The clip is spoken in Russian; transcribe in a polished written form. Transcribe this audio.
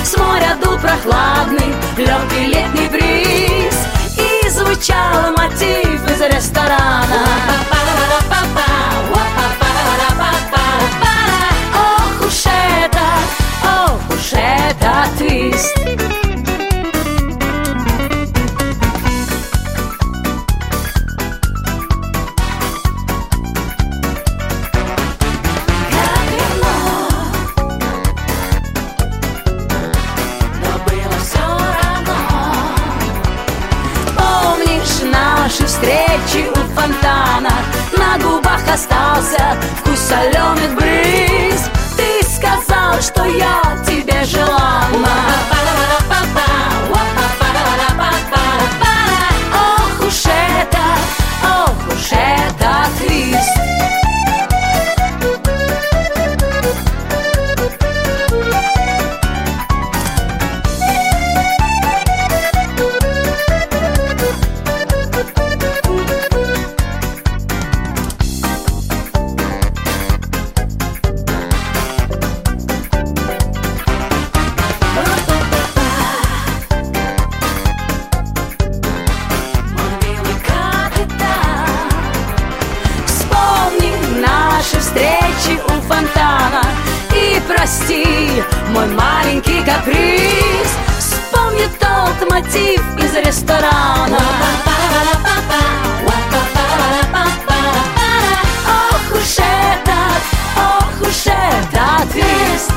С моря дул прохладный, легкий летний бриз, и звучал мотив из ресторана. Ох уж это твист. Наши встречи у фонтана, на губах остался вкус соленых бриз. Ты сказал, что я тебе желанна. Ох уж это твист. Наши встречи у фонтана, и прости мой маленький каприз. Вспомни тот мотив из ресторана. Ох уж это твист.